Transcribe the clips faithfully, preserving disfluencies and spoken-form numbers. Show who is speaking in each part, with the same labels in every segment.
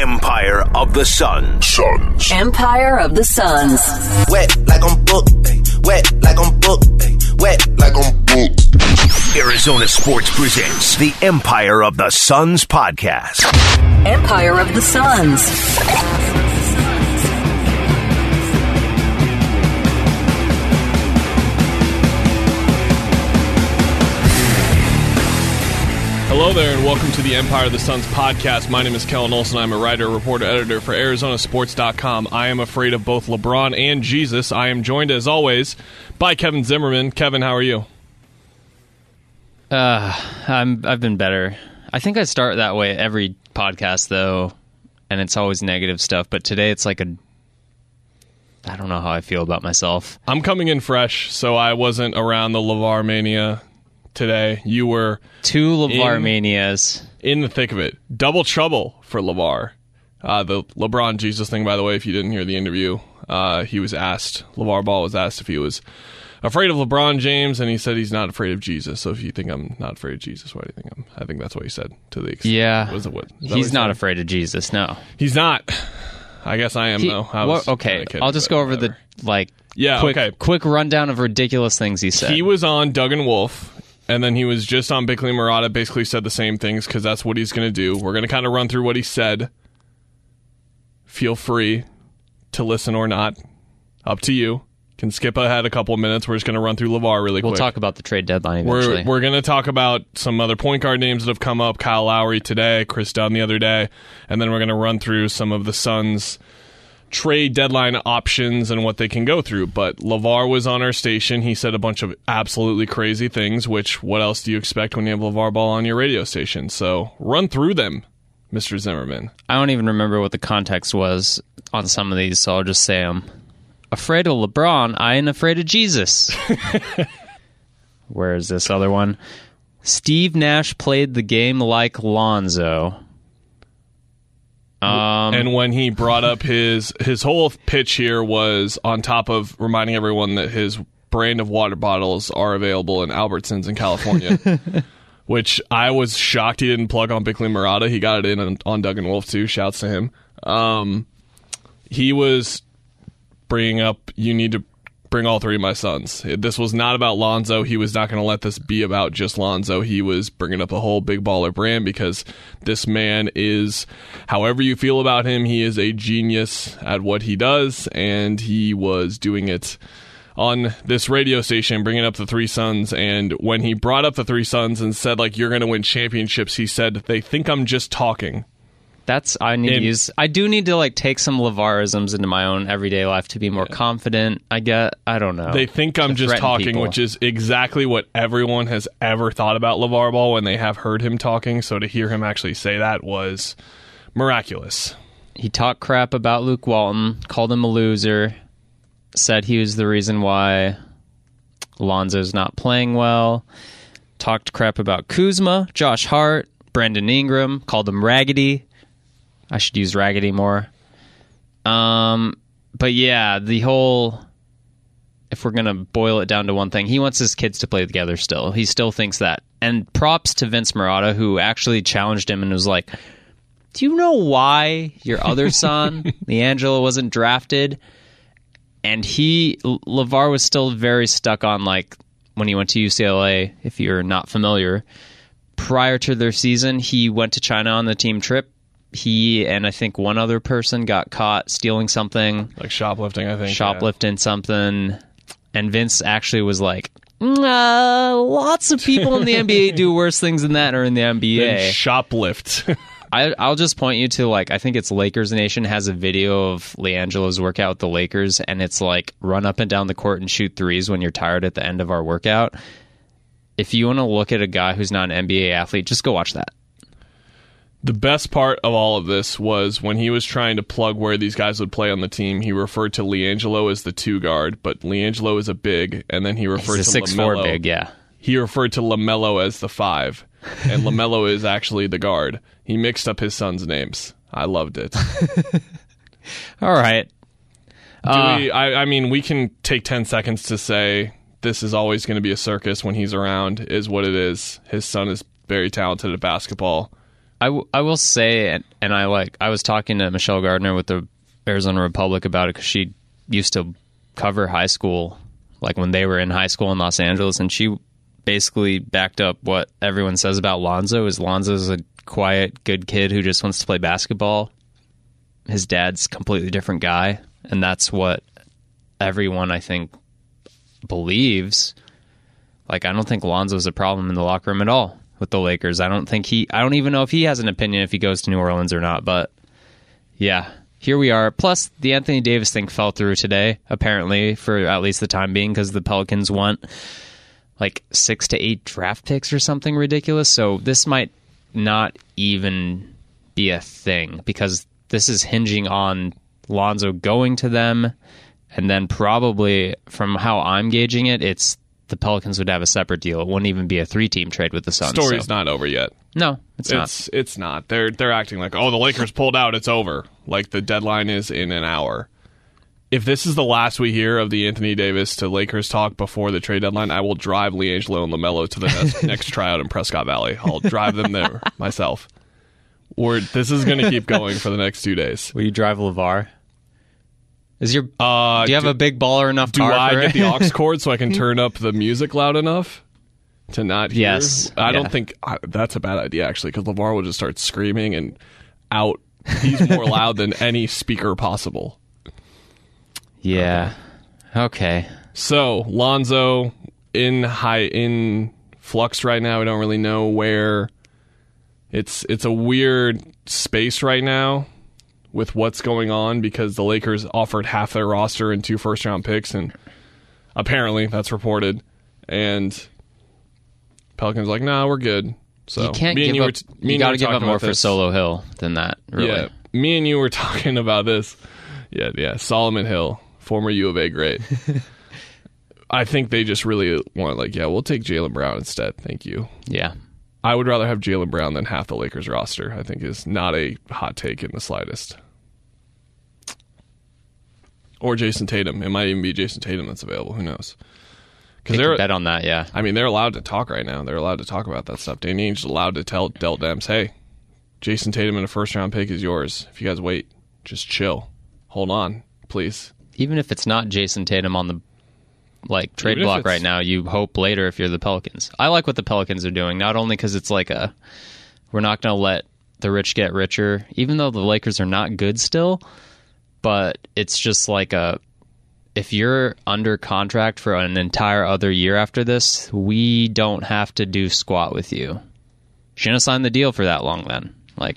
Speaker 1: Empire of the Suns.
Speaker 2: Suns.
Speaker 3: Empire of the Suns.
Speaker 4: Wet like I'm booked. Wet like I'm booked. Wet like I'm booked.
Speaker 1: Arizona Sports presents the Empire of the Suns podcast.
Speaker 3: Empire of the Suns.
Speaker 5: Hello there, and welcome to the Empire of the Suns podcast. My name is Kellen Olson. I'm a writer, reporter, editor for Arizona Sports dot com. I am afraid of both LeBron and Jesus. I am joined, as always, by Kevin Zimmerman. Kevin, how are you?
Speaker 6: Uh, I'm, I've been better. I think I start that way every podcast, though, and it's always negative stuff. But today it's like a... I don't know how I feel about myself.
Speaker 5: I'm coming in fresh, so I wasn't around the LeVar Mania today. You were...
Speaker 6: Two LeVar Manias.
Speaker 5: In the thick of it. Double trouble for LeVar. Uh, the LeBron Jesus thing, by the way, if you didn't hear the interview, uh, he was asked, LeVar Ball was asked if he was afraid of LeBron James, and he said he's not afraid of Jesus. So if you think I'm not afraid of Jesus, why do you think I'm? I think that's what he said to the extent.
Speaker 6: Yeah.
Speaker 5: Was it what?
Speaker 6: He's not afraid of Jesus, no.
Speaker 5: He's not. I guess I am,
Speaker 6: he,
Speaker 5: though. I
Speaker 6: well,
Speaker 5: was
Speaker 6: okay,
Speaker 5: kidding,
Speaker 6: I'll just go over
Speaker 5: whatever.
Speaker 6: the, like,
Speaker 5: yeah,
Speaker 6: quick,
Speaker 5: okay.
Speaker 6: quick rundown of ridiculous things he said.
Speaker 5: He was on Doug and Wolf. And then he was just on Bickley Murata, basically said the same things because that's what he's going to do. We're going to kind of run through what he said. Feel free to listen or not. Up to you. Can skip ahead a couple of minutes. We're just going to run through LeVar really
Speaker 6: we'll
Speaker 5: quick.
Speaker 6: We'll talk about the trade deadline eventually.
Speaker 5: We're, we're going to talk about some other point guard names that have come up. Kyle Lowry today, Chris Dunn the other day. And then we're going to run through some of the Suns' trade deadline options and what they can go through. But LeVar was on our station. He said a bunch of absolutely crazy things, which what else do you expect when you have LeVar Ball on your radio station? So run through them, Mister Zimmerman.
Speaker 6: I don't even remember what the context was on some of these, so I'll just say I'm afraid of LeBron. I ain't afraid of Jesus. Where is this other one? Steve Nash played the game like Lonzo. Um,
Speaker 5: and when he brought up his his whole pitch here was on top of reminding everyone that his brand of water bottles are available in Albertsons in California, which I was shocked he didn't plug on Bickley Murata. He got it in on, on Doug and Wolf too. Shouts to him. Um, he was bringing up you need to bring all three of my sons. This was not about Lonzo. He was not going to let this be about just Lonzo. He was bringing up the whole Big Baller brand because this man is, however you feel about him, he is a genius at what he does, and he was doing it on this radio station, bringing up the three sons. And when he brought up the three sons and said, like, you're going to win championships, he said, they think I'm just talking.
Speaker 6: That's I need
Speaker 5: and,
Speaker 6: to use. I do need to like take some LeVarisms into my own everyday life to be more yeah. confident. I get. I don't know.
Speaker 5: They think I'm just talking, people. Which is exactly what everyone has ever thought about LeVar Ball when they have heard him talking. So to hear him actually say that was miraculous.
Speaker 6: He talked crap about Luke Walton, called him a loser, said he was the reason why Lonzo's not playing well. Talked crap about Kuzma, Josh Hart, Brandon Ingram, called him raggedy. I should use raggedy more. Um, but yeah, the whole, if we're going to boil it down to one thing, he wants his kids to play together still. He still thinks that. And props to Vince Murata, who actually challenged him and was like, do you know why your other son, LiAngelo, wasn't drafted? And he, LeVar was still very stuck on, like, when he went to U C L A, if you're not familiar, prior to their season, he went to China on the team trip. He and I think one other person got caught stealing something.
Speaker 5: Like shoplifting, I think.
Speaker 6: Shoplifting yeah. something. And Vince actually was like, uh, lots of people in the N B A do worse things than that or in the N B A.
Speaker 5: Then shoplift.
Speaker 6: I, I'll just point you to, like, I think it's Lakers Nation has a video of LiAngelo's workout with the Lakers, and it's like run up and down the court and shoot threes when you're tired at the end of our workout. If you want to look at a guy who's not an N B A athlete, just go watch that.
Speaker 5: The best part of all of this was when he was trying to plug where these guys would play on the team, he referred to LiAngelo as the two guard, but LiAngelo is a big, and then he referred
Speaker 6: He's a
Speaker 5: to
Speaker 6: six
Speaker 5: LaMelo.
Speaker 6: four big, yeah.
Speaker 5: He referred to LaMelo as the five, and LaMelo is actually the guard. He mixed up his son's names. I loved it.
Speaker 6: All right.
Speaker 5: Do uh, we, I, I mean, we can take ten seconds to say this is always going to be a circus when he's around, is what it is. His son is very talented at basketball.
Speaker 6: I, w- I will say, and, and I like, I was talking to Michelle Gardner with the Arizona Republic about it because she used to cover high school, like when they were in high school in Los Angeles, and she basically backed up what everyone says about Lonzo. Is Lonzo's a quiet, good kid who just wants to play basketball. His dad's a completely different guy, and that's what everyone, I think, believes. Like, I don't think Lonzo's a problem in the locker room at all with the Lakers. I don't think he, I don't even know if he has an opinion if he goes to New Orleans or not, but yeah, here we are. Plus, the Anthony Davis thing fell through today, apparently, for at least the time being, because the Pelicans want like six to eight draft picks or something ridiculous. So this might not even be a thing, because this is hinging on Lonzo going to them, and then probably, from how I'm gauging it, it's the Pelicans would have a separate deal. It wouldn't even be a three-team trade with the Suns.
Speaker 5: Story's
Speaker 6: so.
Speaker 5: not over yet.
Speaker 6: No, it's,
Speaker 5: it's
Speaker 6: not.
Speaker 5: It's not. They're they're acting like, oh, the Lakers pulled out, it's over. Like the deadline is in an hour. If this is the last we hear of the Anthony Davis to Lakers talk before the trade deadline, I will drive LiAngelo and LaMelo to the next, next tryout in Prescott Valley. I'll drive them there myself. Or this is going to keep going for the next two days.
Speaker 6: Will you drive LeVar? Is your
Speaker 5: Uh,
Speaker 6: do you have
Speaker 5: do,
Speaker 6: a big baller enough
Speaker 5: do
Speaker 6: car
Speaker 5: I
Speaker 6: for
Speaker 5: get
Speaker 6: it?
Speaker 5: the aux cord so I can turn up the music loud enough to not hear?
Speaker 6: Yes.
Speaker 5: I
Speaker 6: Yeah.
Speaker 5: don't think I, that's a bad idea, actually, because LeVar will just start screaming and out. He's more loud than any speaker possible.
Speaker 6: Yeah. Okay.
Speaker 5: So Lonzo in high in flux right now. We don't really know where. It's it's a weird space right now with what's going on, because the Lakers offered half their roster and two first round picks, and apparently that's reported. And Pelicans like, nah, we're good. So
Speaker 6: You can't
Speaker 5: me and
Speaker 6: give
Speaker 5: you
Speaker 6: up.
Speaker 5: were t- me
Speaker 6: You
Speaker 5: and
Speaker 6: got
Speaker 5: were
Speaker 6: to give up
Speaker 5: talking
Speaker 6: more
Speaker 5: about
Speaker 6: for
Speaker 5: this.
Speaker 6: Solo Hill than that. Really.
Speaker 5: Yeah, me and you were talking about this. Yeah, yeah. Solomon Hill, former U of A great. I think they just really want, like, yeah, we'll take Jaylen Brown instead. Thank you.
Speaker 6: Yeah.
Speaker 5: I would rather have Jaylen Brown than half the Lakers roster. I think is not a hot take in the slightest. Or Jason Tatum. It might even be Jason Tatum that's available. Who knows? Because
Speaker 6: Take
Speaker 5: they're
Speaker 6: a bet on that. Yeah.
Speaker 5: I mean, they're allowed to talk right now. They're allowed to talk about that stuff. Danny Ainge's allowed to tell Del Dems, hey, Jason Tatum in a first round pick is yours. If you guys wait, just chill. Hold on, please.
Speaker 6: Even if it's not Jason Tatum on the like trade
Speaker 5: Even if
Speaker 6: block
Speaker 5: it's-
Speaker 6: right now, you hope later if you're the Pelicans. I like what the Pelicans are doing, not only because it's like a we're not going to let the rich get richer, even though the Lakers are not good still, but it's just like a if you're under contract for an entire other year after this, we don't have to do squat with you. Shouldn't have signed the deal for that long then. Like,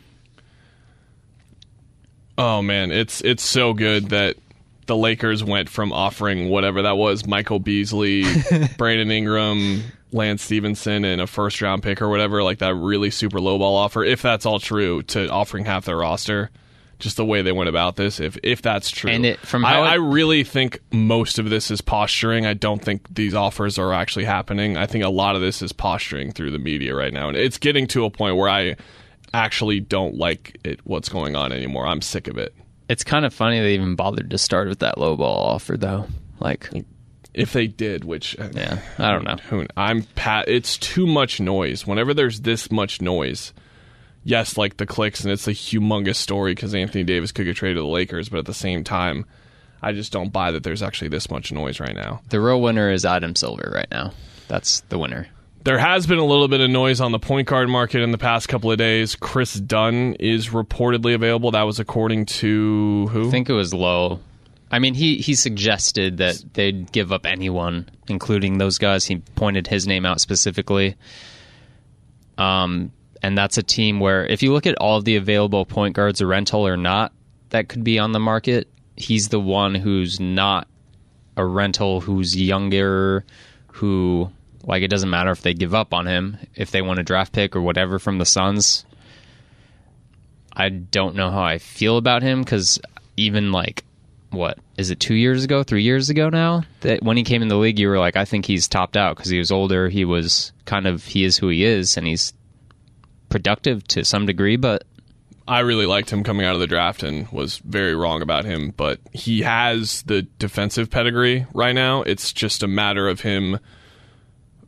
Speaker 5: oh man, it's it's so good that the Lakers went from offering whatever that was, Michael Beasley, Brandon Ingram, Lance Stevenson, and a first round pick or whatever, like that really super lowball offer, if that's all true, to offering half their roster. Just the way they went about this, if if that's true.
Speaker 6: And it- from
Speaker 5: I,
Speaker 6: how it-
Speaker 5: I really think most of this is posturing. I don't think these offers are actually happening. I think a lot of this is posturing through the media right now. And it's getting to a point where I actually don't like it, what's going on anymore. I'm sick of it.
Speaker 6: it's kind of funny they even bothered to start with that low ball offer, though. Like,
Speaker 5: If they did, which
Speaker 6: yeah, I don't know.
Speaker 5: Who, I'm pat. It's too much noise. Whenever there's this much noise, yes, like the clicks, and it's a humongous story because Anthony Davis could get traded to the Lakers, but at the same time, I just don't buy that there's actually this much noise right now.
Speaker 6: The real winner is Adam Silver right now. That's the winner.
Speaker 5: There has been a little bit of noise on the point guard market in the past couple of days. Chris Dunn is reportedly available. That was according to who?
Speaker 6: I think it was low. I mean, he, he suggested that they'd give up anyone, including those guys. He pointed his name out specifically. Um, and that's a team where, if you look at all of the available point guards, a rental or not, that could be on the market, he's the one who's not a rental, who's younger, who, like, it doesn't matter if they give up on him, if they want a draft pick or whatever from the Suns. I don't know how I feel about him, because even, like, what is it, two years ago, three years ago now, that when he came in the league, you were like, I think he's topped out because he was older. He was kind of, he is who he is, and he's productive to some degree, but
Speaker 5: I really liked him coming out of the draft and was very wrong about him, but he has the defensive pedigree right now. It's just a matter of him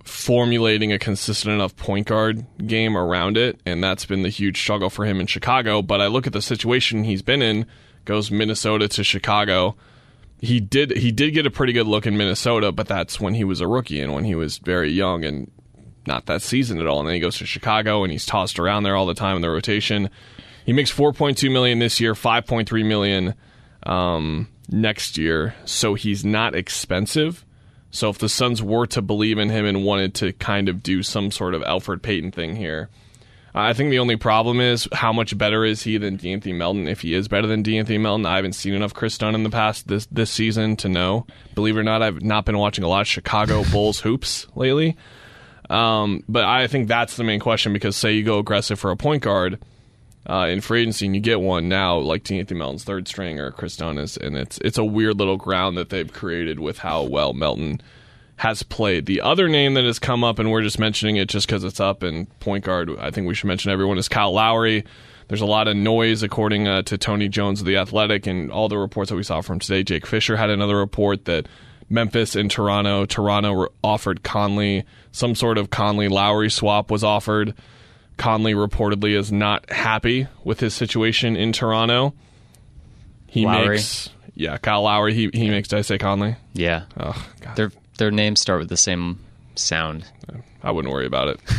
Speaker 5: formulating a consistent enough point guard game around it, and that's been the huge struggle for him in Chicago. But I look at the situation he's been in, goes Minnesota to Chicago. He did he did get a pretty good look in Minnesota, but that's when he was a rookie and when he was very young and not that season at all. And then he goes to Chicago and he's tossed around there all the time in the rotation. He makes four point two million dollars this year, five point three million dollars um, next year, so he's not expensive. So if the Suns were to believe in him and wanted to kind of do some sort of Elfrid Payton thing here, I think the only problem is how much better is he than De'Anthony Melton, if he is better than De'Anthony Melton. I haven't seen enough Chris Dunn in the past this this season to know. Believe it or not, I've not been watching a lot of Chicago Bulls hoops lately. Um, but I think that's the main question, because say you go aggressive for a point guard uh, in free agency and you get one now, like De'Anthony Melton's third string or Chris Dunn is, and it's it's a weird little ground that they've created with how well Melton has played. The other name that has come up, and we're just mentioning it just because it's up, and point guard, I think we should mention everyone, is Kyle Lowry. There's a lot of noise, according uh, to Tony Jones of The Athletic, and all the reports that we saw from today. Jake Fisher had another report that Memphis and Toronto, Toronto offered Conley, some sort of Conley-Lowry swap was offered. Conley reportedly is not happy with his situation in Toronto. He
Speaker 6: Lowry.
Speaker 5: makes, yeah, Kyle Lowry, he, he makes, did I say Conley?
Speaker 6: Yeah.
Speaker 5: Oh, God.
Speaker 6: Their their names start with the same sound.
Speaker 5: I wouldn't worry about it.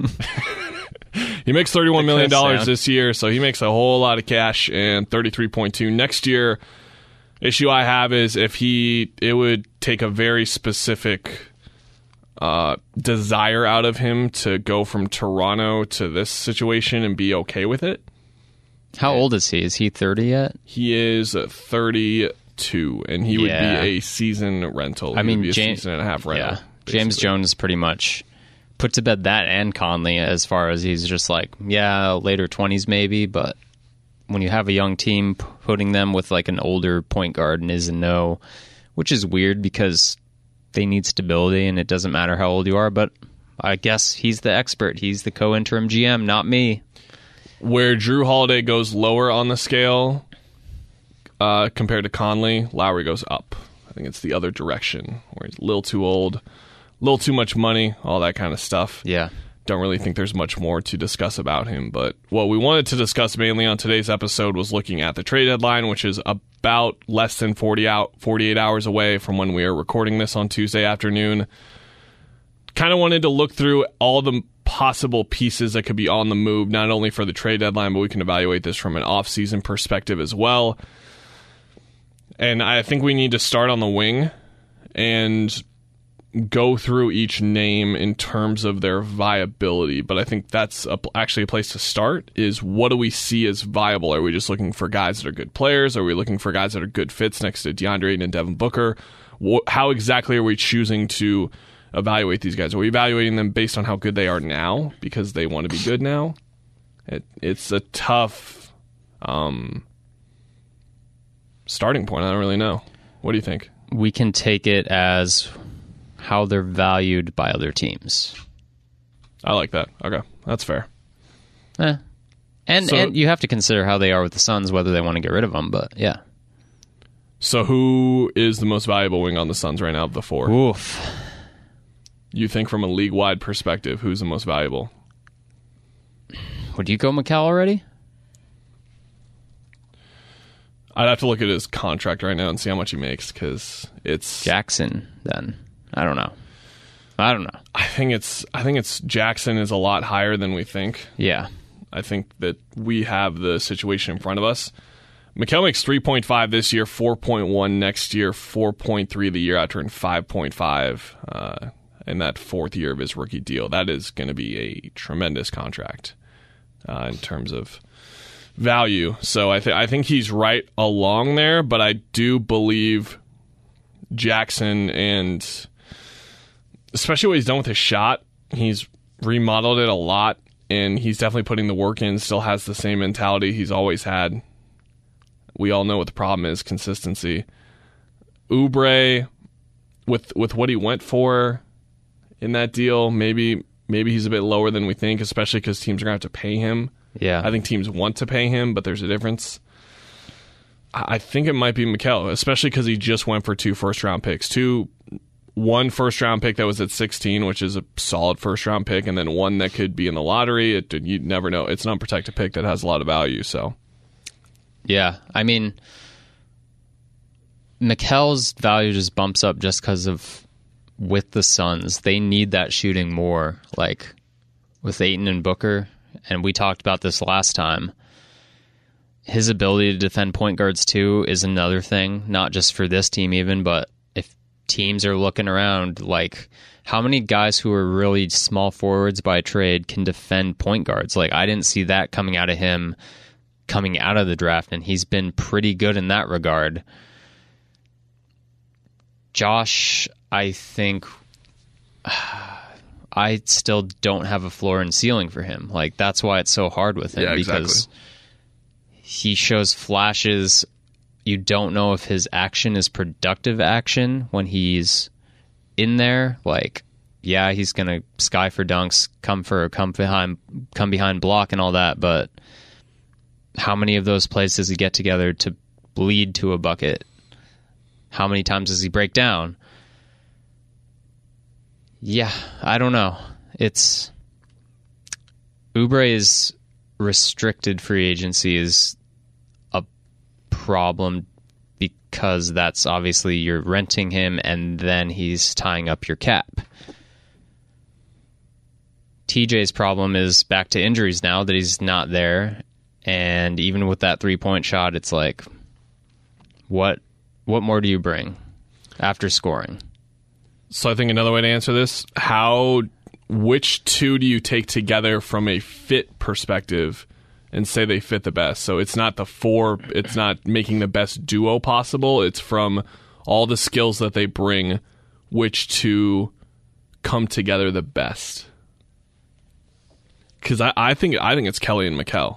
Speaker 5: He makes thirty-one million dollars
Speaker 6: sound.
Speaker 5: this year, so he makes a whole lot of cash, and thirty-three point two next year. Issue I have is if he, it would take a very specific uh, desire out of him to go from Toronto to this situation and be okay with it.
Speaker 6: How old is he? Is he thirty yet?
Speaker 5: He is thirty-two, and he
Speaker 6: Yeah.
Speaker 5: would be a season rental.
Speaker 6: I
Speaker 5: He
Speaker 6: mean,
Speaker 5: would be a
Speaker 6: James,
Speaker 5: season and a half rental.
Speaker 6: yeah. James
Speaker 5: basically.
Speaker 6: Jones pretty much put to bed that and Conley, as far as he's just like, yeah, later twenties maybe, but when you have a young team, putting them with like an older point guard and is a no, which is weird because they need stability and it doesn't matter how old you are, but I guess he's the expert. He's the co-interim G M, not me.
Speaker 5: Where Drew Holiday goes lower on the scale uh, compared to Conley, Lowry goes up. I think it's the other direction, where he's a little too old, a little too much money, all that kind of stuff.
Speaker 6: Yeah.
Speaker 5: Don't really think there's much more to discuss about him. But what we wanted to discuss mainly on today's episode was looking at the trade deadline, which is about less than forty out, forty-eight hours away from when we are recording this on Tuesday afternoon. Kind of wanted to look through all the possible pieces that could be on the move, not only for the trade deadline, but we can evaluate this from an off-season perspective as well. And I think we need to start on the wing and go through each name in terms of their viability. But I think that's a, actually a place to start, is what do we see as viable? Are we just looking for guys that are good players? Are we looking for guys that are good fits next to DeAndre Ayton and Devin Booker? Wh- how exactly are we choosing to evaluate these guys? Are we evaluating them based on how good they are now because they want to be good now? It, it's a tough um, starting point. I don't really know. What do you think?
Speaker 6: We can take it as how they're valued by other teams.
Speaker 5: I like that. Okay, that's fair.
Speaker 6: Eh. And
Speaker 5: So-
Speaker 6: and you have to consider how they are with the Suns, whether they want to get rid of them, but yeah.
Speaker 5: So who is the most valuable wing on the Suns right now of the four?
Speaker 6: Oof.
Speaker 5: You think from a league-wide perspective, who's the most valuable?
Speaker 6: Would you go McCall already?
Speaker 5: I'd have to look at his contract right now and see how much he makes, because it's.
Speaker 6: Jackson, then. I don't know. I don't know.
Speaker 5: I think it's. I think it's Jackson is a lot higher than we think.
Speaker 6: Yeah.
Speaker 5: I think that we have the situation in front of us. Mikal makes three point five this year, four point one next year, four point three the year after, and five point five uh, in that fourth year of his rookie deal. That is going to be a tremendous contract uh, in terms of value. So I, th- I think he's right along there, but I do believe Jackson, and especially what he's done with his shot, he's remodeled it a lot, and he's definitely putting the work in, still has the same mentality he's always had. We all know what the problem is, consistency. Oubre, with with what he went for in that deal, maybe maybe he's a bit lower than we think, especially because teams are going to have to pay him.
Speaker 6: Yeah.
Speaker 5: I think teams want to pay him, but there's a difference. I I think it might be Mikal, especially because he just went for two first-round picks, two one first round pick that was at sixteen, which is a solid first round pick, and then one that could be in the lottery. It, you never know. It's an unprotected pick that has a lot of value. So,
Speaker 6: yeah, I mean, Mikel's value just bumps up just because of with the Suns. They need that shooting more, like with Ayton and Booker, and we talked about this last time. His ability to defend point guards too is another thing, not just for this team even, but if teams are looking around, like how many guys who are really small forwards by trade can defend point guards? Like I didn't see that coming out of him coming out of the draft, and he's been pretty good in that regard. Josh, I think I still don't have a floor and ceiling for him. Like that's why it's so hard with him,
Speaker 5: yeah, exactly.
Speaker 6: because he shows flashes. You don't know if his action is productive action when he's in there. Like, yeah, he's gonna sky for dunks, come for come behind, come behind block and all that. But how many of those plays does he get together to lead to a bucket? How many times does he break down? Yeah, I don't know. It's Oubre's restricted free agency is a problem because that's obviously you're renting him and then he's tying up your cap. T J's problem is back to injuries now that he's not there, and even with that three-point shot, it's like, what what more do you bring after scoring?
Speaker 5: So I think another way to answer this, how which two do you take together from a fit perspective and say they fit the best? So it's not the four, it's not making the best duo possible. It's from all the skills that they bring, which two come together the best. Because I, I think I think it's Kelly and Mikel.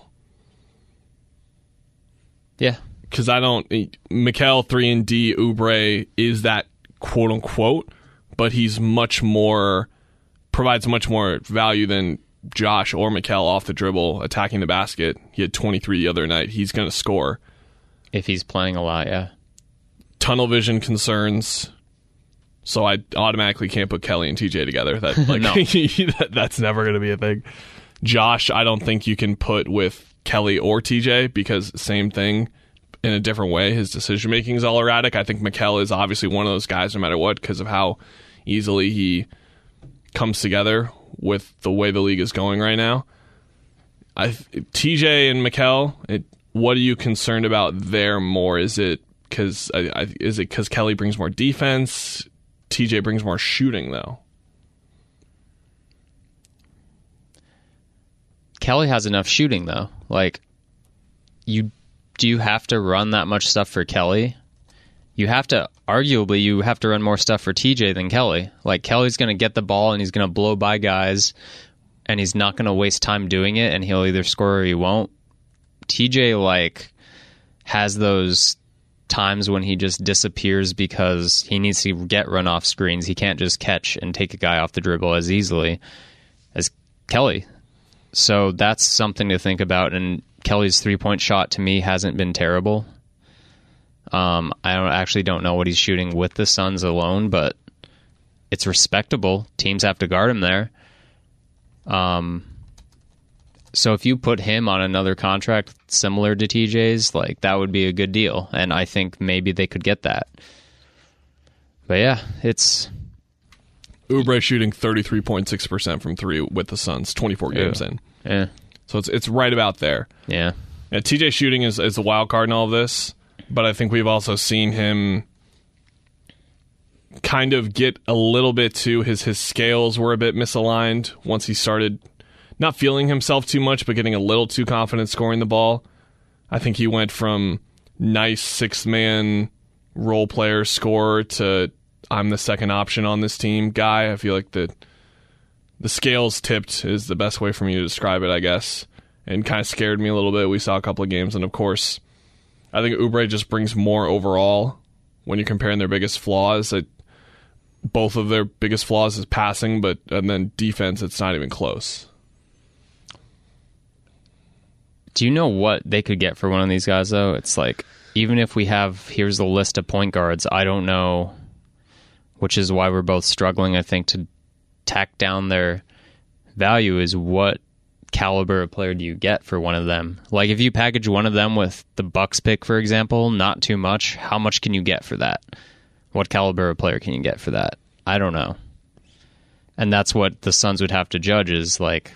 Speaker 6: Yeah.
Speaker 5: Because I don't... Mikel, three and D, Oubre is that quote-unquote, but he's much more... provides much more value than Josh or Mikel off the dribble, attacking the basket. He had twenty-three the other night. He's going to score.
Speaker 6: If he's playing a lot, yeah.
Speaker 5: Tunnel vision concerns. So I automatically can't put Kelly and T J together. That like
Speaker 6: No.
Speaker 5: that, That's never going to be a thing. Josh, I don't think you can put with Kelly or T J because same thing in a different way. His decision making is all erratic. I think Mikel is obviously one of those guys no matter what because of how easily he comes together with the way the league is going right now. I T J and Mikel, it, what are you concerned about there more? Is it because is it because Kelly brings more defense? T J brings more shooting though.
Speaker 6: Kelly has enough shooting though. Like, you do you have to run that much stuff for Kelly? You have to, arguably, you have to run more stuff for T J than Kelly. Like, Kelly's going to get the ball and he's going to blow by guys and he's not going to waste time doing it and he'll either score or he won't. T J, like, has those times when he just disappears because he needs to get run off screens. He can't just catch and take a guy off the dribble as easily as Kelly. So that's something to think about. And Kelly's three-point shot, to me, hasn't been terrible. Um, I don't actually don't know what he's shooting with the Suns alone, but it's respectable. Teams have to guard him there. Um, so if you put him on another contract similar to T J's, like that would be a good deal, and I think maybe they could get that. But yeah, it's
Speaker 5: Oubre shooting thirty-three point six percent from three with the Suns, twenty-four games
Speaker 6: yeah.
Speaker 5: in.
Speaker 6: Yeah,
Speaker 5: so it's it's right about there.
Speaker 6: Yeah,
Speaker 5: yeah T J shooting is is the wild card in all of this. But I think we've also seen him kind of get a little bit to his his scales were a bit misaligned once he started not feeling himself too much, but getting a little too confident scoring the ball. I think he went from nice sixth man role player scorer to I'm the second option on this team guy. I feel like the the scales tipped is the best way for me to describe it, I guess, and kind of scared me a little bit. We saw a couple of games, and of course, I think Oubre just brings more overall when you're comparing their biggest flaws. It, both of their biggest flaws is passing, but and then defense, it's not even close.
Speaker 6: Do you know what they could get for one of these guys, though? It's like, even if we have, here's the list of point guards, I don't know which is why we're both struggling, I think, to tack down their value is what caliber of player do you get for one of them? Like, if you package one of them with the Bucks pick, for example, not too much, how much can you get for that? What caliber of player can you get for that? I don't know. And that's what the Suns would have to judge is, like,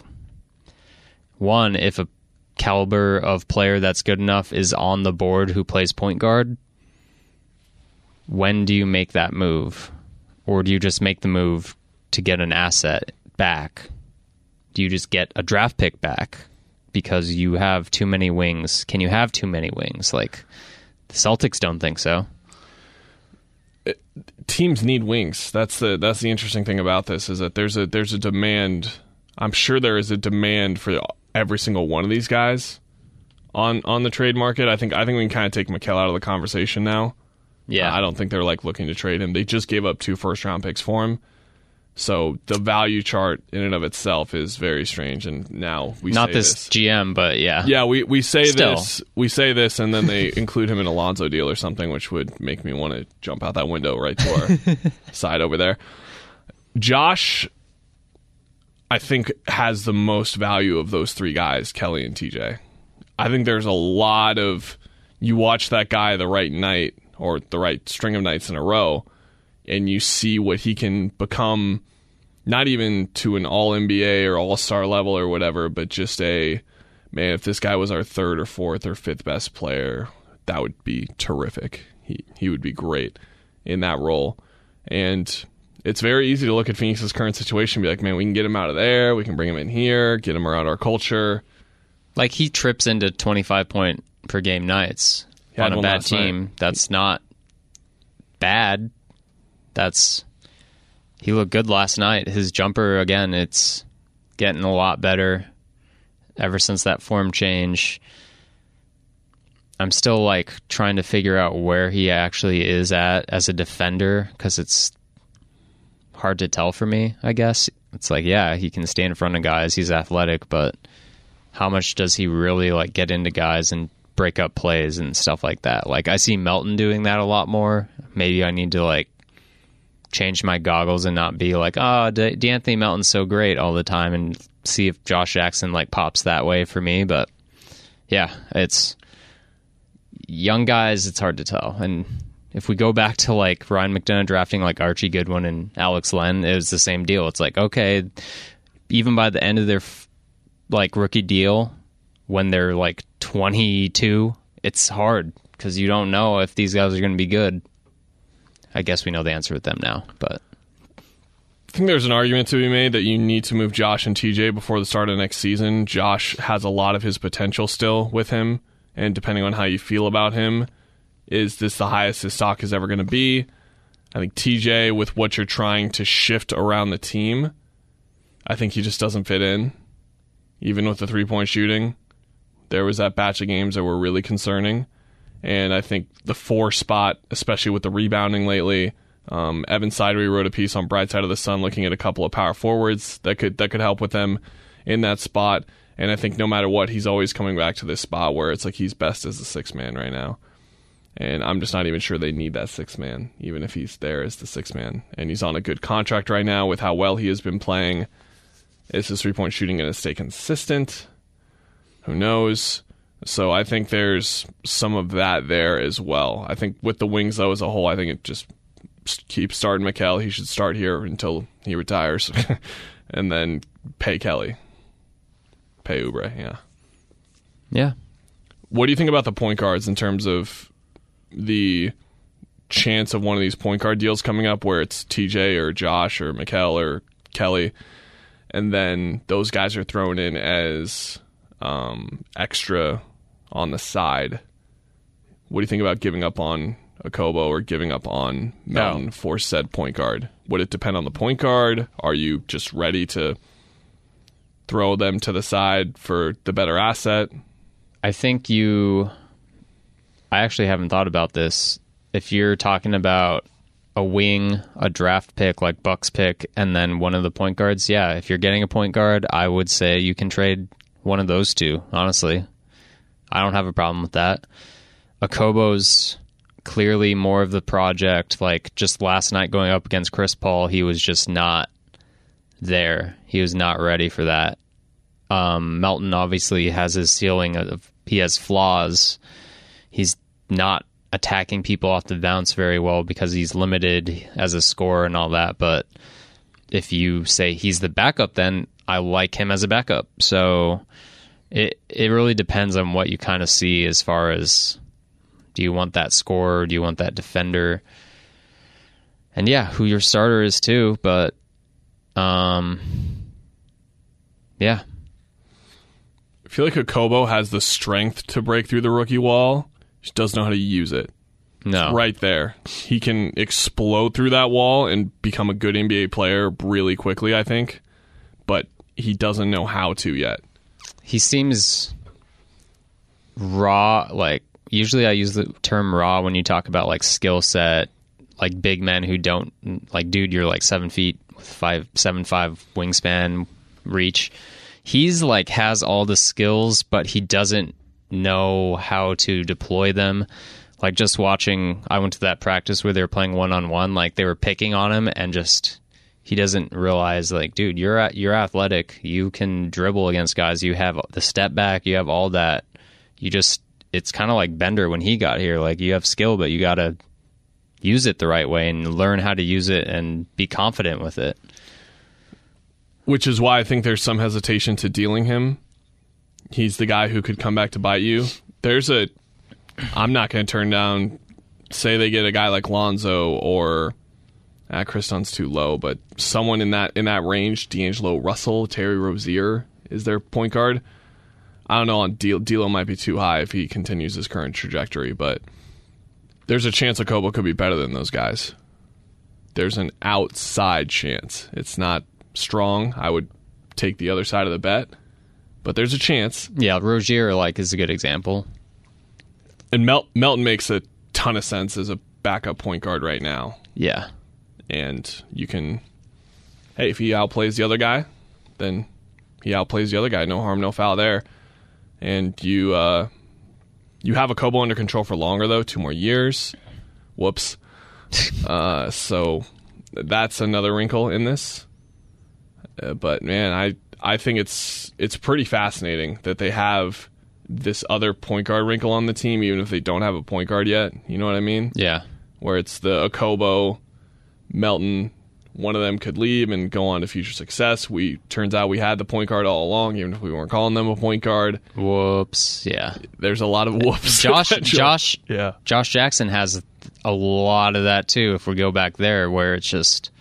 Speaker 6: one, if a caliber of player that's good enough is on the board who plays point guard, when do you make that move? Or do you just make the move to get an asset back? Do you just get a draft pick back because you have too many wings? Can you have too many wings? Like, the Celtics don't think so.
Speaker 5: It, teams need wings. That's the that's the interesting thing about this is that there's a there's a demand. I'm sure there is a demand for every single one of these guys on on the trade market. I think I think we can kind of take Mikal out of the conversation now.
Speaker 6: Yeah,
Speaker 5: uh, I don't think they're like looking to trade him. They just gave up two first round picks for him. So the value chart in and of itself is very strange. And now we
Speaker 6: not
Speaker 5: say
Speaker 6: this,
Speaker 5: this
Speaker 6: G M, but yeah,
Speaker 5: yeah, we we say
Speaker 6: Still.
Speaker 5: this, we say this, and then they include him in a Lonzo deal or something, which would make me want to jump out that window right to our side over there. Josh, I think, has the most value of those three guys, Kelly and T J. I think there's a lot of you watch that guy the right night or the right string of nights in a row, and you see what he can become. Not even to an all N B A or all-star level or whatever, but just a, man, if this guy was our third or fourth or fifth best player, that would be terrific. He he would be great in that role. And it's very easy to look at Phoenix's current situation and be like, man, we can get him out of there, we can bring him in here, get him around our culture.
Speaker 6: Like, he trips into twenty-five point per game nights on a bad team. Night. That's not bad. That's... He looked good last night. His jumper, again, it's getting a lot better ever since that form change. I'm still, like, trying to figure out where he actually is at as a defender because it's hard to tell for me, I guess. It's like, yeah, he can stay in front of guys. He's athletic, but how much does he really, like, get into guys and break up plays and stuff like that? Like, I see Melton doing that a lot more. Maybe I need to, like, change my goggles and not be like, oh, De- D'Anthony Melton's so great all the time and see if Josh Jackson like pops that way for me. But yeah, it's young guys. It's hard to tell. And if we go back to like Ryan McDonough drafting like Archie Goodwin and Alex Len, it was the same deal. It's like, okay, even by the end of their like rookie deal, when they're like twenty-two, it's hard because you don't know if these guys are going to be good. I guess we know the answer with them now, but
Speaker 5: I think there's an argument to be made that you need to move Josh and T J before the start of next season. Josh has a lot of his potential still with him, and depending on how you feel about him, is this the highest his stock is ever going to be? I think T J, with what you're trying to shift around the team, I think he just doesn't fit in. Even with the three-point shooting, there was that batch of games that were really concerning. And I think the four spot, especially with the rebounding lately, um, Evan Sidery wrote a piece on Bright Side of the Sun looking at a couple of power forwards that could that could help with them in that spot. And I think no matter what, he's always coming back to this spot where it's like he's best as a sixth man right now. And I'm just not even sure they need that sixth man, even if he's there as the sixth man. And he's on a good contract right now with how well he has been playing. Is his three-point shooting going to stay consistent? Who knows? So I think there's some of that there as well. I think with the wings, though, as a whole, I think it just keeps starting Mikal. He should start here until he retires. And then pay Kelly. Pay Oubre, yeah.
Speaker 6: Yeah.
Speaker 5: What do you think about the point guards in terms of the chance of one of these point guard deals coming up where it's T J or Josh or Mikal or Kelly, and then those guys are thrown in as um, extra on the side? What do you think about giving up on Okobo or giving up on Melton no. for said point guard? Would it depend on the point guard? Are you just ready to throw them to the side for the better asset?
Speaker 6: I think you... I actually haven't thought about this. If you're talking about a wing, a draft pick like Bucks pick, and then one of the point guards, yeah, if you're getting a point guard, I would say you can trade one of those two, honestly. I don't have a problem with that. Okobo's clearly more of the project. Like, just last night going up against Chris Paul, he was just not there. He was not ready for that. Um, Melton obviously has his ceiling of, he has flaws. He's not attacking people off the bounce very well because he's limited as a scorer and all that. But if you say he's the backup, then I like him as a backup. So it it really depends on what you kind of see as far as, do you want that scorer? Do you want that defender? And yeah, who your starter is too. But um, yeah.
Speaker 5: I feel like Okobo has the strength to break through the rookie wall. He just doesn't know how to use it.
Speaker 6: No.
Speaker 5: It's right there. He can explode through that wall and become a good N B A player really quickly, I think. But he doesn't know how to yet.
Speaker 6: He seems raw. Like, usually I use the term raw when you talk about like skill set, like big men who don't, like, dude, you're like seven feet with five, seven, five wingspan reach. He's like has all the skills, but he doesn't know how to deploy them. Like, just watching, I went to that practice where they were playing one on one. Like, they were picking on him, and just he doesn't realize, like, dude, you're at, you're athletic. You can dribble against guys. You have the step back. You have all that. You just, it's kind of like Bender when he got here. Like, you have skill, but you got to use it the right way and learn how to use it and be confident with it.
Speaker 5: Which is why I think there's some hesitation to dealing him. He's the guy who could come back to bite you. There's a, I'm not going to turn down, say they get a guy like Lonzo or, ah, Chris Dunn's too low, but someone in that in that range, D'Angelo Russell, Terry Rozier is their point guard. I don't know, on D'Lo might be too high if he continues his current trajectory, but there's a chance Okobo could be better than those guys. There's an outside chance. It's not strong. I would take the other side of the bet, but there's a chance.
Speaker 6: Yeah, Rozier, like, is a good example.
Speaker 5: And Mel- Melton makes a ton of sense as a backup point guard right now.
Speaker 6: Yeah.
Speaker 5: And you can, hey, if he outplays the other guy, then he outplays the other guy. No harm, no foul there. And you uh, you have Okobo under control for longer, though, two more years. Whoops. uh, so that's another wrinkle in this. Uh, but, man, I, I think it's it's pretty fascinating that they have this other point guard wrinkle on the team, even if they don't have a point guard yet. You know what I mean?
Speaker 6: Yeah.
Speaker 5: Where it's the Okobo, Melton, one of them could leave and go on to future success. We turns out we had the point guard all along, even if we weren't calling them a point guard.
Speaker 6: Whoops. Yeah.
Speaker 5: There's a lot of whoops.
Speaker 6: Josh Josh
Speaker 5: yeah.
Speaker 6: Josh Jackson has a lot of that too, if we go back there, where it's just,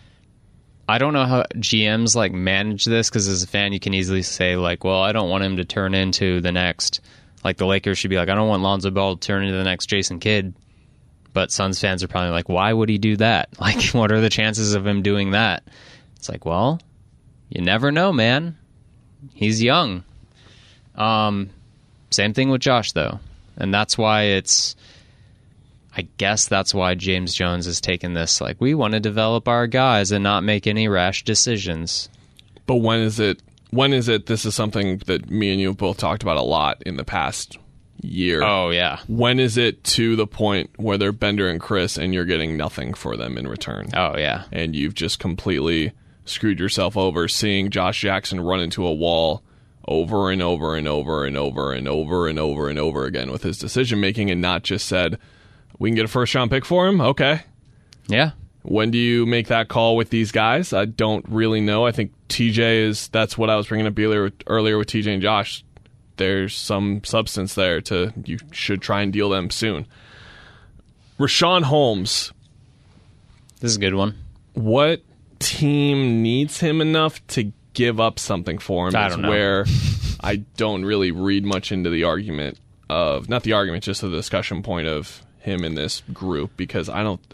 Speaker 6: I don't know how G Ms like manage this, because as a fan you can easily say like, well, I don't want him to turn into the next, like the Lakers should be like, I don't want Lonzo Ball to turn into the next Jason Kidd. But Suns fans are probably like, why would he do that? Like, what are the chances of him doing that? It's like, well, you never know, man. He's young. Um, same thing with Josh, though. And that's why it's, I guess that's why James Jones has taken this. Like, we want to develop our guys and not make any rash decisions.
Speaker 5: But when is it, when is it, this is something that me and you have both talked about a lot in the past year.
Speaker 6: Oh, yeah.
Speaker 5: When is it to the point where they're Bender and Chris and you're getting nothing for them in return?
Speaker 6: Oh, yeah.
Speaker 5: And you've just completely screwed yourself over, seeing Josh Jackson run into a wall over and over and over and over and over and over and over again with his decision making, and not just said, we can get a first round pick for him? Okay.
Speaker 6: Yeah.
Speaker 5: When do you make that call with these guys? I don't really know. I think T J is, that's what I was bringing up earlier, earlier with T J and Josh. There's some substance there to, you should try and deal them soon. Richaun Holmes.
Speaker 6: This is a good one.
Speaker 5: What team needs him enough to give up something for him?
Speaker 6: I
Speaker 5: is
Speaker 6: don't know.
Speaker 5: Where I don't really read much into the argument of, not the argument, just the discussion point of him in this group, because I don't,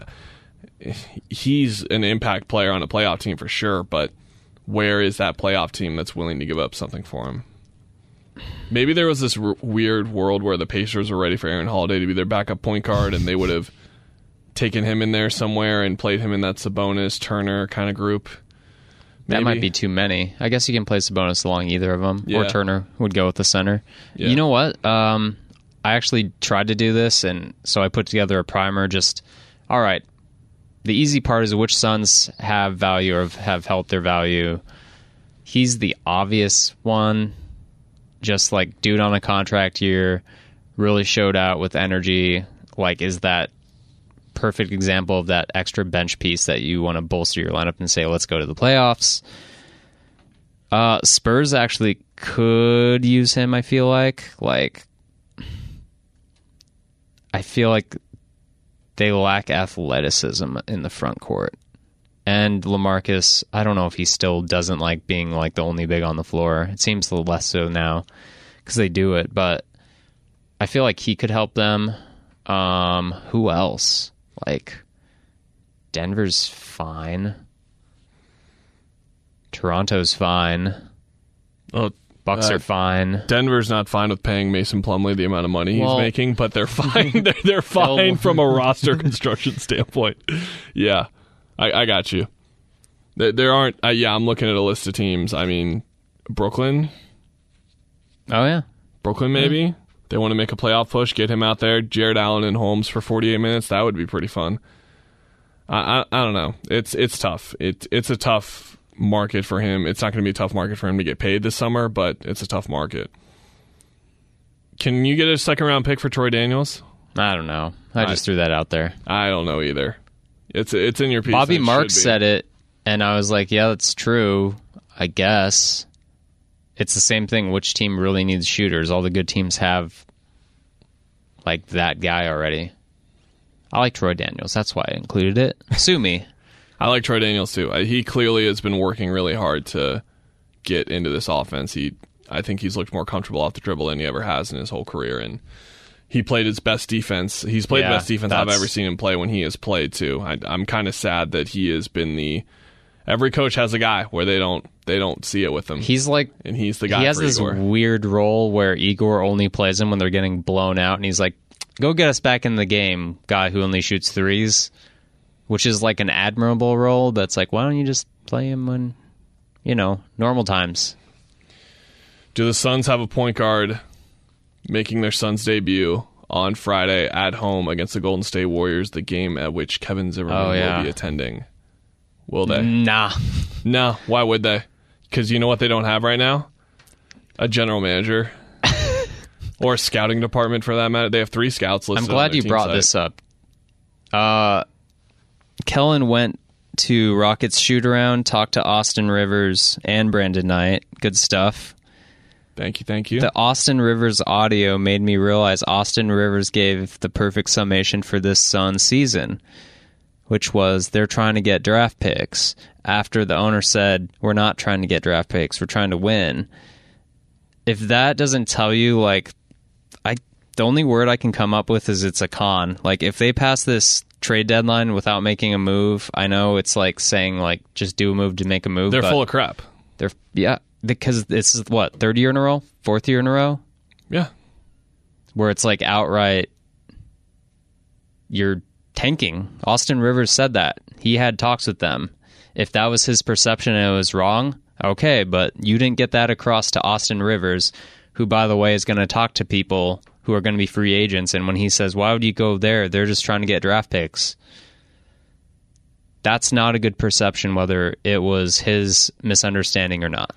Speaker 5: he's an impact player on a playoff team for sure, but where is that playoff team that's willing to give up something for him? Maybe there was this r- weird world where the Pacers were ready for Aaron Holiday to be their backup point guard, and they would have taken him in there somewhere and played him in that Sabonis, Turner kind of group. Maybe.
Speaker 6: That might be too many. I guess you can play Sabonis along either of them,
Speaker 5: Yeah.
Speaker 6: or Turner would go with the center.
Speaker 5: Yeah.
Speaker 6: You know what? Um, I actually tried to do this, and so I put together a primer. Just all right. The easy part is which Suns have value or have helped their value. He's the obvious one. Just like dude on a contract year, really showed out with energy. Like, is that perfect example of that extra bench piece that you want to bolster your lineup and say, let's go to the playoffs. Uh, Spurs actually could use him, I feel like. Like, I feel like they lack athleticism in the front court. And LaMarcus, I don't know if he still doesn't like being like the only big on the floor. It seems a little less so now because they do it, but I feel like he could help them. Um, who else? Like, Denver's fine. Toronto's fine.
Speaker 5: Oh,
Speaker 6: Bucks
Speaker 5: uh,
Speaker 6: are fine.
Speaker 5: Denver's not fine with paying Mason Plumlee the amount of money
Speaker 6: Well,
Speaker 5: he's making, but they're fine. they're, they're fine from a roster construction standpoint. Yeah. I, I got you. There, there aren't... Uh, yeah, I'm looking at a list of teams. I mean, Brooklyn.
Speaker 6: Oh, yeah.
Speaker 5: Brooklyn, maybe. Yeah. They want to make a playoff push, get him out there. Jared Allen and Holmes for forty-eight minutes. That would be pretty fun. I I, I don't know. It's it's tough. It, it's a tough market for him. It's not going to be a tough market for him to get paid this summer, but it's a tough market. Can you get a second-round pick for Troy Daniels?
Speaker 6: I don't know. I, I just threw that out there.
Speaker 5: I don't know either. It's it's in your piece.
Speaker 6: Bobby Marks said it, and I was like, yeah, that's true, I guess. It's the same thing. Which team really needs shooters? All the good teams have, like, that guy already. I like Troy Daniels. That's why I included it. Sue me.
Speaker 5: I like Troy Daniels, too. He clearly has been working really hard to get into this offense. He, I think he's looked more comfortable off the dribble than he ever has in his whole career, and he played his best defense. He's played
Speaker 6: yeah,
Speaker 5: the best defense I've ever seen him play when he has played, too. I, I'm kind of sad that he has been the... Every coach has a guy where they don't they don't see it with him.
Speaker 6: He's like...
Speaker 5: And he's the guy
Speaker 6: He has
Speaker 5: for
Speaker 6: this
Speaker 5: Igor.
Speaker 6: weird role where Igor only plays him when they're getting blown out, and he's like, go get us back in the game, guy who only shoots threes, which is like an admirable role that's like, why don't you just play him when, you know, normal times?
Speaker 5: Do the Suns have a point guard making their Suns debut on Friday at home against the Golden State Warriors, the game at which Kevin Zimmerman
Speaker 6: oh, yeah.
Speaker 5: will be attending? Will they?
Speaker 6: Nah.
Speaker 5: No. Why would they? Because you know what they don't have right now? A general manager. Or a scouting department, for that matter. They have three scouts listed.
Speaker 6: I'm glad
Speaker 5: on their
Speaker 6: you
Speaker 5: team
Speaker 6: brought
Speaker 5: site.
Speaker 6: this up. Uh, Kellen went to Rockets shoot-around, talked to Austin Rivers and Brandon Knight. Good stuff.
Speaker 5: Thank you, thank you.
Speaker 6: The Austin Rivers audio made me realize Austin Rivers gave the perfect summation for this Suns season, which was they're trying to get draft picks after the owner said, we're not trying to get draft picks, we're trying to win. If that doesn't tell you, like, I the only word I can come up with is it's a con. Like, if they pass this trade deadline without making a move, I know it's like saying, like, just do a move to make a move.
Speaker 5: They're
Speaker 6: but
Speaker 5: full of crap.
Speaker 6: They're, yeah, because this is, what, third year in a row? Fourth year in a row?
Speaker 5: Yeah.
Speaker 6: Where it's like outright, you're tanking. Austin Rivers said that. He had talks with them. If that was his perception and it was wrong, okay, but you didn't get that across to Austin Rivers, who, by the way, is going to talk to people who are going to be free agents, and when he says, why would you go there? They're just trying to get draft picks. That's not a good perception, whether it was his misunderstanding or not.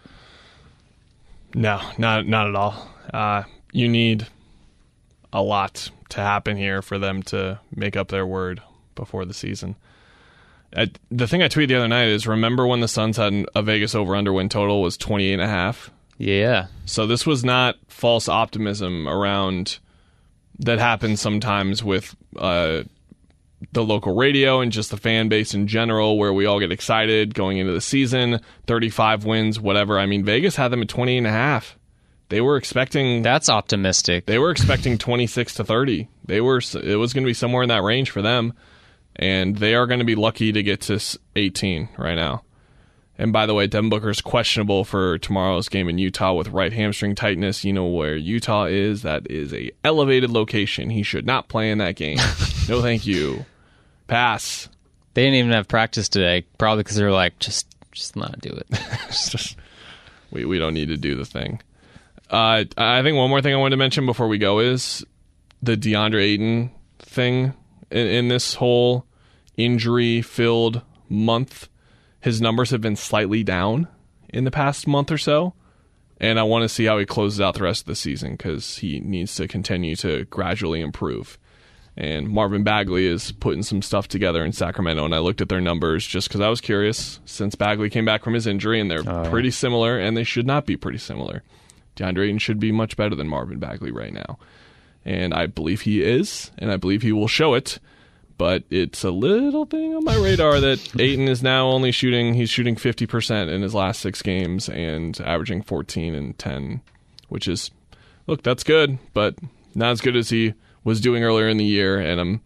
Speaker 5: No, not not at all. Uh, you need a lot to happen here for them to make up their word before the season. Uh, the thing I tweeted the other night is, remember when the Suns had a Vegas over-under win total was twenty-eight and a half?
Speaker 6: Yeah.
Speaker 5: So this was not false optimism around that happens sometimes with uh, the local radio and just the fan base in general, where we all get excited going into the season, thirty-five wins, whatever. I mean, Vegas had them at twenty and a half. They were expecting...
Speaker 6: That's optimistic.
Speaker 5: They were expecting twenty-six to thirty. They were. It was going to be somewhere in that range for them, and they are going to be lucky to get to eighteen right now. And by the way, Devin Booker's questionable for tomorrow's game in Utah with right hamstring tightness. You know where Utah is? That is a elevated location. He should not play in that game. No, thank you. Pass.
Speaker 6: They didn't even have practice today, probably because they're like, just just not do it.
Speaker 5: just, we, we don't need to do the thing. Uh, I think one more thing I wanted to mention before we go is the DeAndre Ayton thing in, in this whole injury-filled month. His numbers have been slightly down in the past month or so, and I want to see how he closes out the rest of the season because he needs to continue to gradually improve. And Marvin Bagley is putting some stuff together in Sacramento, and I looked at their numbers just because I was curious since Bagley came back from his injury, and they're oh, yeah. pretty similar, and they should not be pretty similar. DeAndre Ayton should be much better than Marvin Bagley right now. And I believe he is, and I believe he will show it, but it's a little thing on my radar that Ayton is now only shooting, he's shooting fifty percent in his last six games and averaging fourteen and ten, which is, look, that's good, but not as good as he was doing earlier in the year, and I'm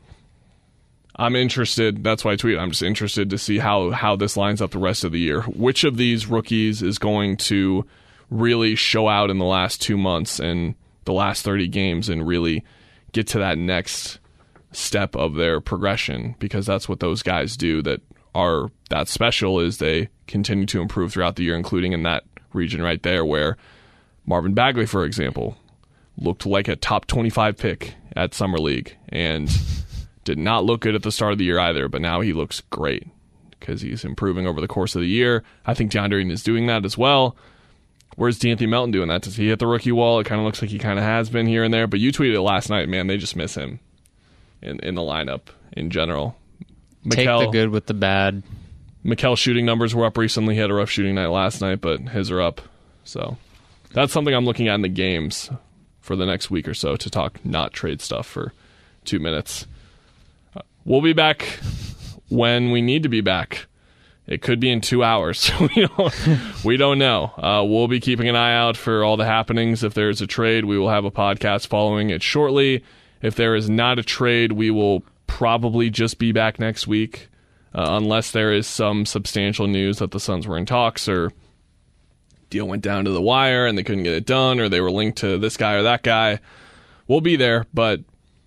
Speaker 5: I'm interested, that's why I tweeted, I'm just interested to see how, how this lines up the rest of the year. Which of these rookies is going to really show out in the last two months and the last thirty games and really get to that next step of their progression, because that's what those guys do that are that special, is they continue to improve throughout the year, including in that region right there where Marvin Bagley, for example, looked like a top twenty-five pick at Summer League and did not look good at the start of the year either, but now he looks great because he's improving over the course of the year. I think DeAndre Ayton is doing that as well. Where's D'Anthony Melton doing that? Does he hit the rookie wall? It kind of looks like he kind of has been here and there, but you tweeted it last night, man, they just miss him in, in the lineup in general.
Speaker 6: Take
Speaker 5: Mikal,
Speaker 6: the good with the bad.
Speaker 5: Mikel's shooting numbers were up recently. He had a rough shooting night last night, but his are up. So that's something I'm looking at in the games for the next week or so to talk not trade stuff for two minutes. Uh, we'll be back when we need to be back. It could be in two hours. we don't, we don't know. Uh, we'll be keeping an eye out for all the happenings. If there's a trade, we will have a podcast following it shortly. If there is not a trade, we will probably just be back next week, uh, unless there is some substantial news that the Suns were in talks or deal went down to the wire and they couldn't get it done, or they were linked to this guy or that guy. We'll be there, but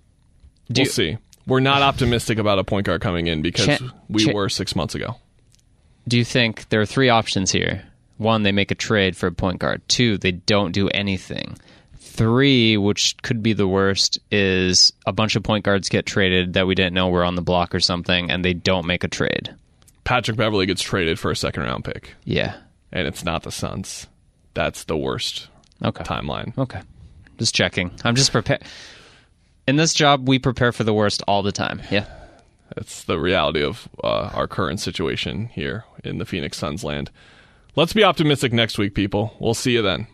Speaker 6: Do
Speaker 5: we'll
Speaker 6: you,
Speaker 5: see. We're not optimistic about a point guard coming in because
Speaker 6: Ch-
Speaker 5: we
Speaker 6: Ch-
Speaker 5: were six months ago.
Speaker 6: Do you think there are three options here? One, they make a trade for a point guard. Two, they don't do anything. Three, which could be the worst, is a bunch of point guards get traded that we didn't know were on the block or something, and they don't make a trade.
Speaker 5: Patrick Beverley gets traded for a second round pick.
Speaker 6: Yeah.
Speaker 5: And it's not the Suns. That's the worst
Speaker 6: okay.
Speaker 5: timeline.
Speaker 6: Okay. Just checking. I'm just prepared. In this job, we prepare for the worst all the time. Yeah.
Speaker 5: That's the reality of uh, our current situation here in the Phoenix Suns land. Let's be optimistic next week, people. We'll see you then.